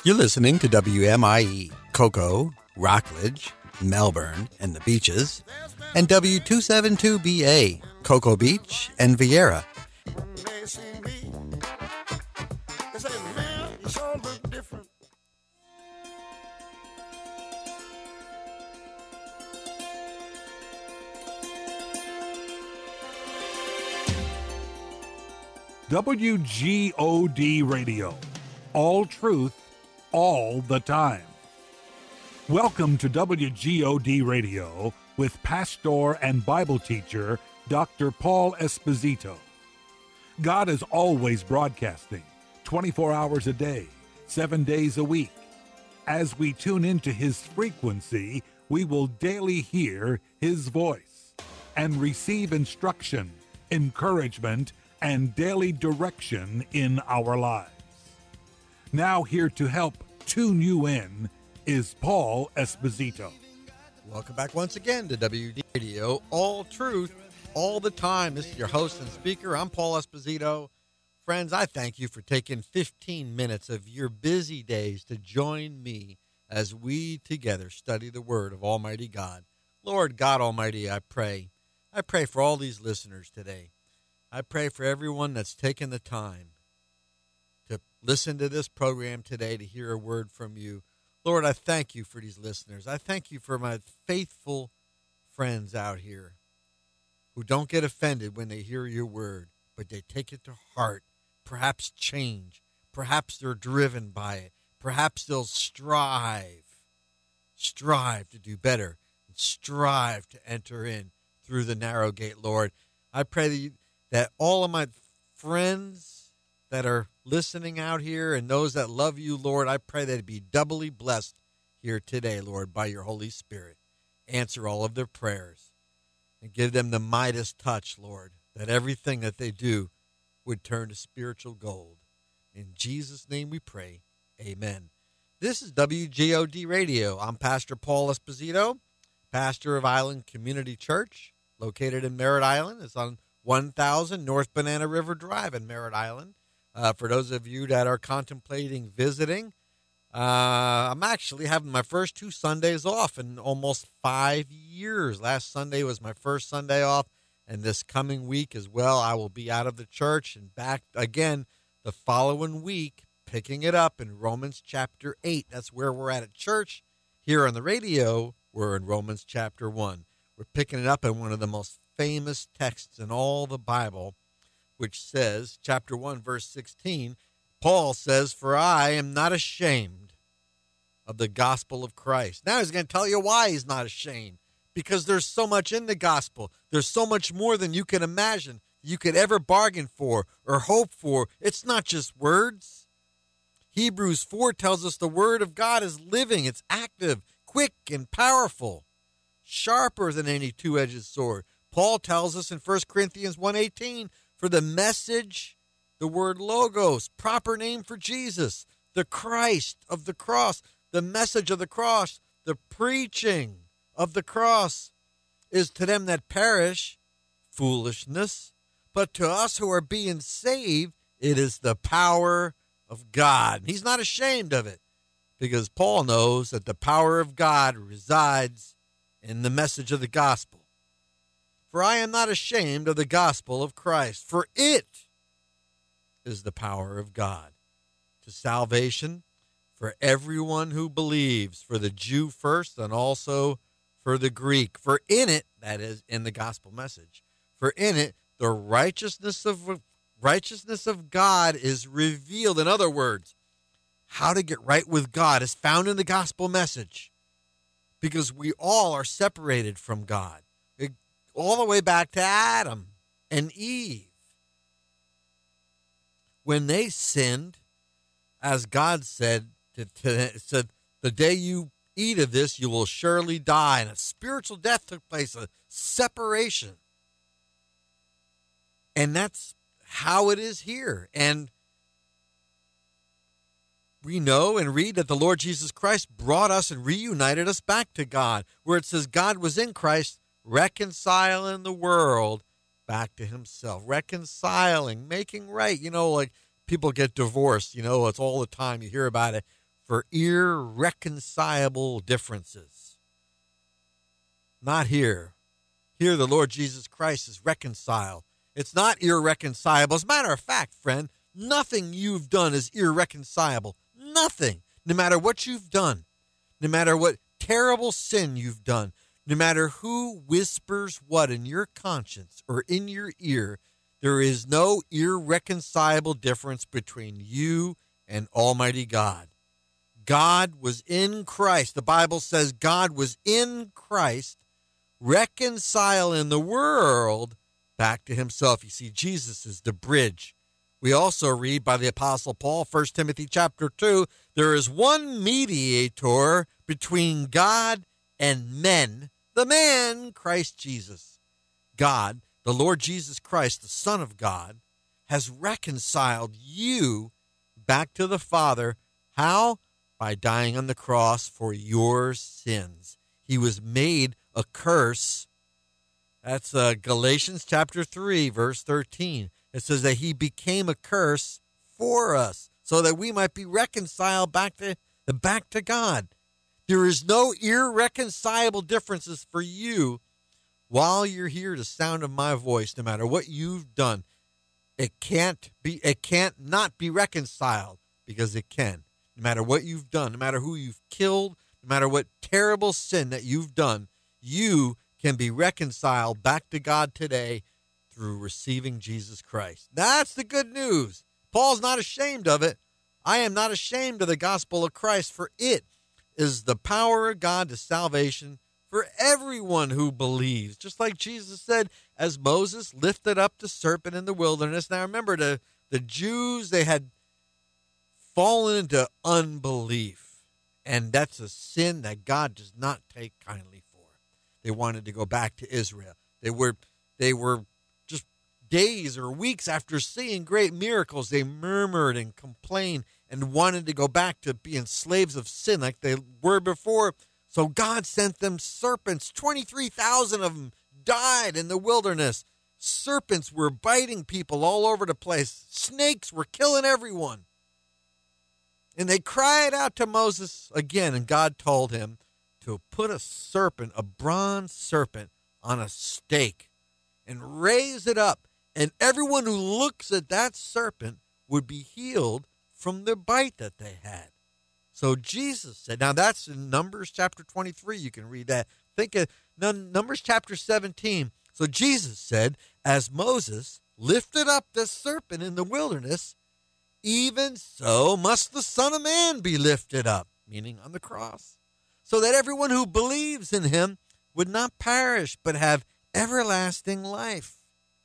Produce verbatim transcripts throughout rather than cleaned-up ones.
You're listening to W M I E, Cocoa, Rockledge, Melbourne, and the Beaches, and W two seventy-two B A, Cocoa Beach and Vieira. W G O D Radio. All truth, all the time. Welcome to W G O D Radio with pastor and Bible teacher Doctor Paul Esposito. God is always broadcasting, twenty-four hours a day, seven days a week. As we tune into his frequency, we will daily hear his voice and receive instruction, encouragement, and daily direction in our lives. Now here to help tune you in is Paul Esposito. Welcome back once again to W D Radio, all truth, all the time. This is your host and speaker. I'm Paul Esposito. Friends, I thank you for taking fifteen minutes of your busy days to join me as we together study the Word of Almighty God. Lord God Almighty, I pray. I pray for all these listeners today. I pray for everyone that's taken the time to listen to this program today, to hear a word from you. Lord, I thank you for these listeners. I thank you for my faithful friends out here who don't get offended when they hear your word, but they take it to heart, perhaps change. Perhaps they're driven by it. Perhaps they'll strive, strive to do better, and strive to enter in through the narrow gate, Lord. I pray that you that all of my friends that are listening out here and those that love you, Lord, I pray they'd be doubly blessed here today, Lord, by your Holy Spirit. Answer all of their prayers and give them the Midas touch, Lord, that everything that they do would turn to spiritual gold. In Jesus' name we pray, amen. This is W G O D Radio. I'm Pastor Paul Esposito, pastor of Island Community Church, located in Merritt Island. It's on one thousand North Banana River Drive in Merritt Island. Uh, for those of you that are contemplating visiting, uh, I'm actually having my first two Sundays off in almost five years. Last Sunday was my first Sunday off, and this coming week as well, I will be out of the church and back again the following week, picking it up in Romans chapter eight. That's where we're at at church. Here on the radio, we're in Romans chapter one. We're picking it up in one of the most famous texts in all the Bible, which says, chapter one, verse sixteen, Paul says, "For I am not ashamed of the gospel of Christ." Now he's going to tell you why he's not ashamed, because there's so much in the gospel. There's so much more than you can imagine, you could ever bargain for or hope for. It's not just words. Hebrews four tells us the word of God is living, it's active, quick, and powerful, sharper than any two-edged sword. Paul tells us in First Corinthians one eighteen, for the message, the word logos, proper name for Jesus, the Christ of the cross, the message of the cross, the preaching of the cross is to them that perish foolishness, but to us who are being saved, it is the power of God. He's not ashamed of it, because Paul knows that the power of God resides in the message of the gospel. For I am not ashamed of the gospel of Christ, for it is the power of God to salvation for everyone who believes, for the Jew first and also for the Greek. For in it, that is, in the gospel message, for in it the righteousness of righteousness of God is revealed. In other words, how to get right with God is found in the gospel message, because we all are separated from God. All the way back to Adam and Eve. When they sinned, as God said, to, to, said, the day you eat of this, you will surely die. And a spiritual death took place, a separation. And that's how it is here. And we know and read that the Lord Jesus Christ brought us and reunited us back to God, where it says God was in Christ, reconciling the world back to himself, reconciling, making right. You know, like people get divorced, you know, it's all the time. You hear about it. for irreconcilable differences. Not here. Here, the Lord Jesus Christ is reconciled. It's not irreconcilable. As a matter of fact, friend, nothing you've done is irreconcilable. Nothing. No matter what you've done, no matter what terrible sin you've done, no matter who whispers what in your conscience or in your ear, there is no irreconcilable difference between you and Almighty God. God was in Christ. The Bible says God was in Christ, reconciling the world back to himself. You see, Jesus is the bridge. We also read by the Apostle Paul, First Timothy chapter two, there is one mediator between God and men, the man, Christ Jesus. God, the Lord Jesus Christ, the Son of God, has reconciled you back to the Father. How? By dying on the cross for your sins. He was made a curse. That's uh, Galatians chapter three, verse thirteen. It says that he became a curse for us so that we might be reconciled back to, back to God. There is no irreconcilable differences for you while you're here, the sound of my voice, no matter what you've done. It can't be, it can't not be reconciled, because it can. No matter what you've done, no matter who you've killed, no matter what terrible sin that you've done, you can be reconciled back to God today through receiving Jesus Christ. That's the good news. Paul's not ashamed of it. I am not ashamed of the gospel of Christ, for it is the power of God to salvation for everyone who believes. Just like Jesus said, as Moses lifted up the serpent in the wilderness. Now remember, the, the Jews, they had fallen into unbelief. And that's a sin that God does not take kindly for. They wanted to go back to Israel. They were, they were just days or weeks after seeing great miracles, they murmured and complained and wanted to go back to being slaves of sin like they were before. So God sent them serpents. twenty-three thousand of them died in the wilderness. Serpents were biting people all over the place. Snakes were killing everyone. And they cried out to Moses again, and God told him to put a serpent, a bronze serpent, on a stake and raise it up. And everyone who looks at that serpent would be healed from the bite that they had. So Jesus said, now that's in Numbers chapter twenty-three. You can read that. Think of Numbers chapter seventeen. So Jesus said, as Moses lifted up the serpent in the wilderness, even so must the Son of Man be lifted up, meaning on the cross, so that everyone who believes in him would not perish, but have everlasting life.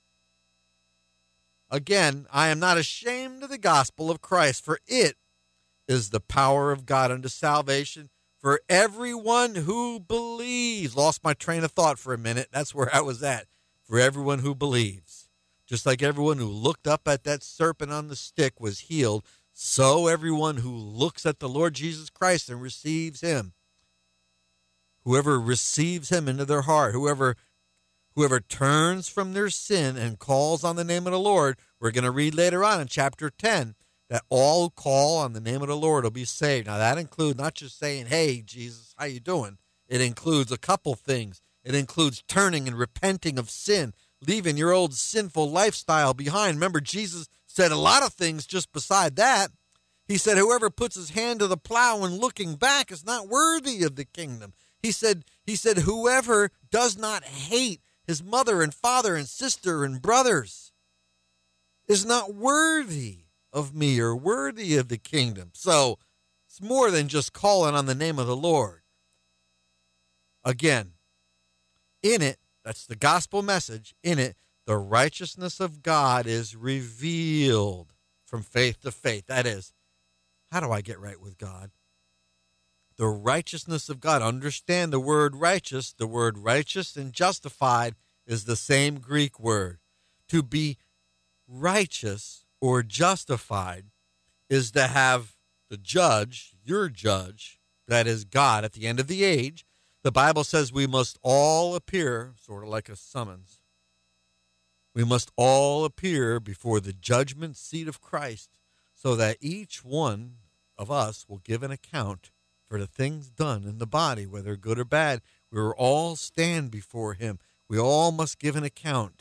Again, I am not ashamed of the gospel of Christ, for it is the power of God unto salvation for everyone who believes. Lost my train of thought for a minute. That's where I was at. For everyone who believes. Just like everyone who looked up at that serpent on the stick was healed, so everyone who looks at the Lord Jesus Christ and receives him, whoever receives him into their heart, whoever whoever turns from their sin and calls on the name of the Lord, we're going to read later on in chapter ten, that all who call on the name of the Lord will be saved. Now, that includes not just saying, hey, Jesus, how you doing? It includes a couple things. It includes turning and repenting of sin, leaving your old sinful lifestyle behind. Remember, Jesus said a lot of things just beside that. He said, whoever puts his hand to the plow and looking back is not worthy of the kingdom. He said, he said, whoever does not hate his mother and father and sister and brothers is not worthy of me or worthy of the kingdom. So it's more than just calling on the name of the Lord. Again, in it, that's the gospel message. In it, the righteousness of God is revealed from faith to faith. That is, how do I get right with God? The righteousness of God. Understand the word righteous. The word righteous and justified is the same Greek word. To be righteous or justified is to have the judge, your judge, that is God, at the end of the age. The Bible says we must all appear, sort of like a summons. We must all appear before the judgment seat of Christ, so that each one of us will give an account for the things done in the body, whether good or bad. We will all stand before him. We all must give an account.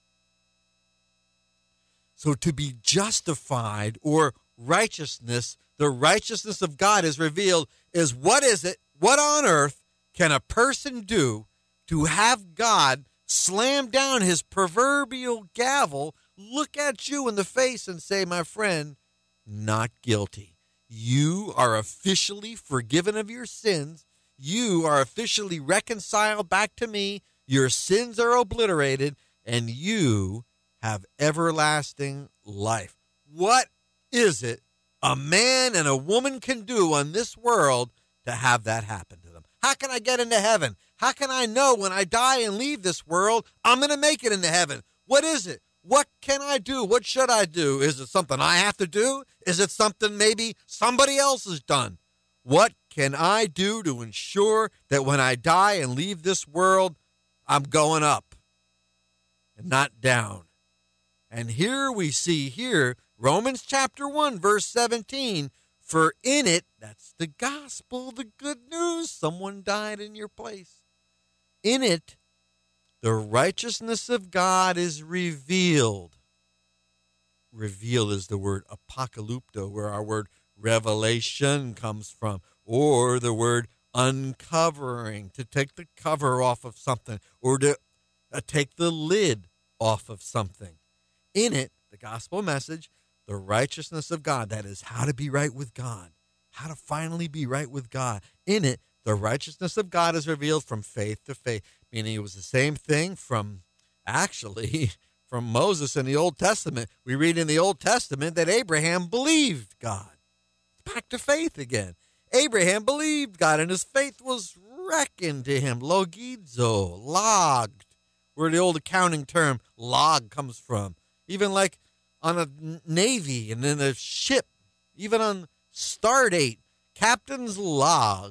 So to be justified or righteousness, the righteousness of God is revealed, is what is it, what on earth can a person do to have God slam down his proverbial gavel, look at you in the face and say, my friend, not guilty. You are officially forgiven of your sins. You are officially reconciled back to me. Your sins are obliterated, and you have everlasting life. What is it a man and a woman can do on this world to have that happen to them? How can I get into heaven? How can I know when I die and leave this world, I'm going to make it into heaven? What is it? What can I do? What should I do? Is it something I have to do? Is it something maybe somebody else has done? What can I do to ensure that when I die and leave this world, I'm going up and not down? And here we see here, Romans chapter one, verse seventeen, for in it, that's the gospel, the good news, someone died in your place. In it, the righteousness of God is revealed. Reveal is the word apocalypto, where our word revelation comes from, or the word uncovering, to take the cover off of something, or to uh, take the lid off of something. In it, the gospel message, the righteousness of God, that is how to be right with God, how to finally be right with God. In it, the righteousness of God is revealed from faith to faith, meaning it was the same thing from, actually, from Moses in the Old Testament. We read in the Old Testament that Abraham believed God. Back to faith again. Abraham believed God, and his faith was reckoned to him. Logizo, logged, where the old accounting term log comes from. Even like on a navy and in a ship, even on Stardate, captain's log.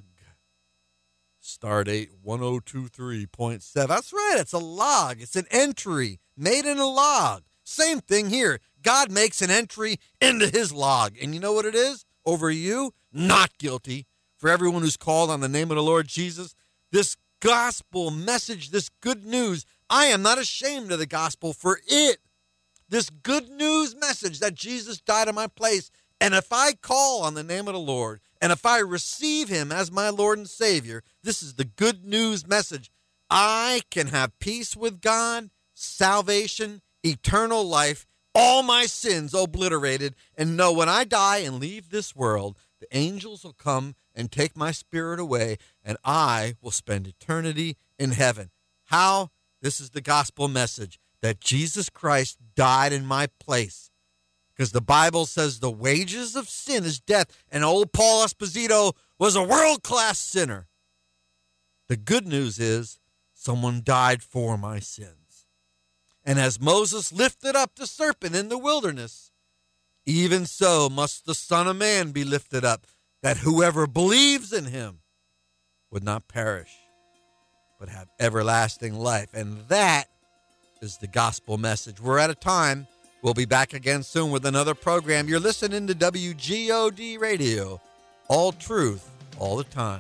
Stardate one oh two three point seven. That's right, it's a log. It's an entry made in a log. Same thing here. God makes an entry into his log. And you know what it is? Over you, not guilty. For everyone who's called on the name of the Lord Jesus, this gospel message, this good news, I am not ashamed of the gospel, for it, this good news message that Jesus died in my place. And if I call on the name of the Lord, and if I receive him as my Lord and Savior, this is the good news message. I can have peace with God, salvation, eternal life, all my sins obliterated, and know when I die and leave this world, the angels will come and take my spirit away, and I will spend eternity in heaven. How? This is the gospel message, that Jesus Christ died in my place. Because the Bible says the wages of sin is death, and old Paul Esposito was a world-class sinner. The good news is someone died for my sins. And as Moses lifted up the serpent in the wilderness, even so must the Son of Man be lifted up, that whoever believes in him would not perish, but have everlasting life. And that is the gospel message. We're at a time. We'll be back again soon with another program. You're listening to W G O D Radio, all truth, all the time.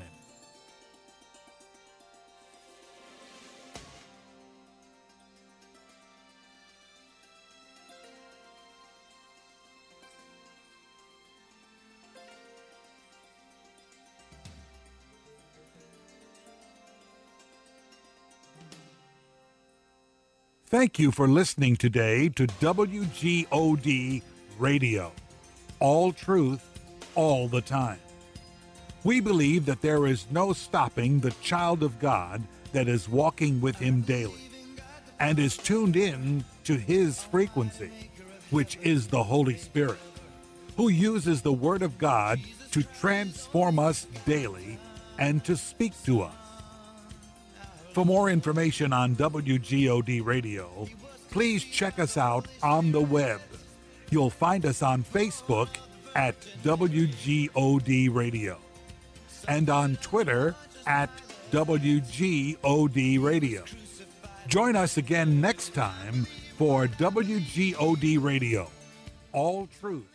Thank you for listening today to W G O D Radio. All truth, all the time. We believe that there is no stopping the child of God that is walking with him daily and is tuned in to his frequency, which is the Holy Spirit, who uses the Word of God to transform us daily and to speak to us. For more information on W G O D Radio, please check us out on the web. You'll find us on Facebook at W G O D Radio and on Twitter at W G O D Radio. Join us again next time for W G O D Radio. All truth.